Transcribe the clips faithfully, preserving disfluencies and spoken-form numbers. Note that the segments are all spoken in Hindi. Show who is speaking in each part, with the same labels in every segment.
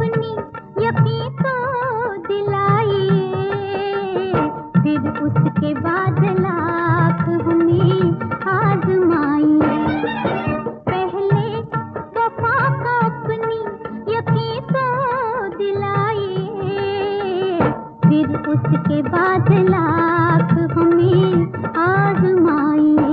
Speaker 1: अपनी यकीन तो दिलाइए, फिर उसके बाद लाख हमें आजमाइए। पहले वफा का अपनी यकीन तो दिलाइए, फिर उसके बाद लाख हमें आजमाइए।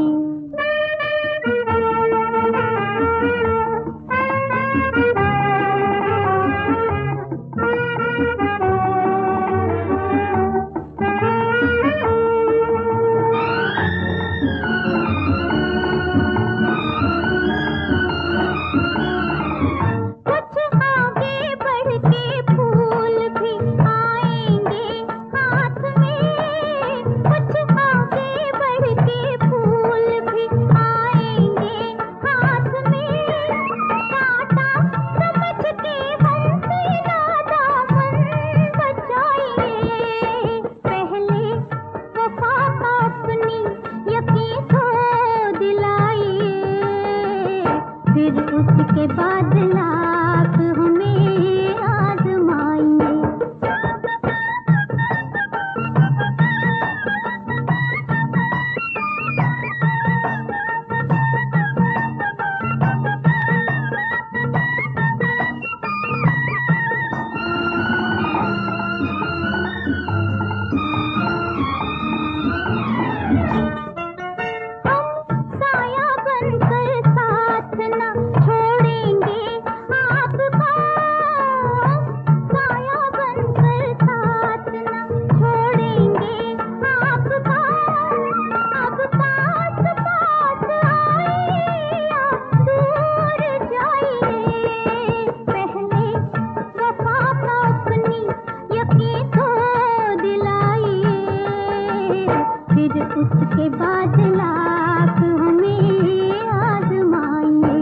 Speaker 1: फिर उसके बाद लाख हमें आजमाइए। फिर उसके बाद लाख हमें आजमाइए।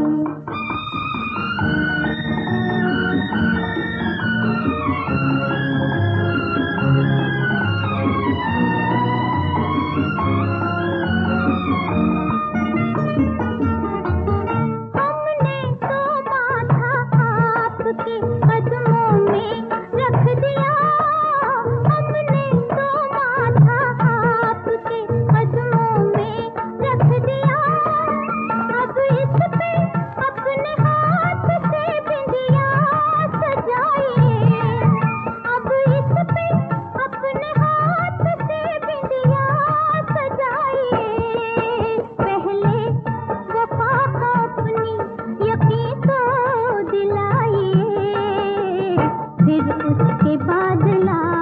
Speaker 1: हमने तो माथा आपके कदमों में रख दिया, हमने तो माथा आपके कदमों में रख दिया। अब इस पे अपने हाथ से बिंदिया सजाइए, अब इस पे अपने हाथ से बिंदिया सजाइए। पहले वफा का अपनी यकीन तो दिलाइए, फिर उसके बाद ला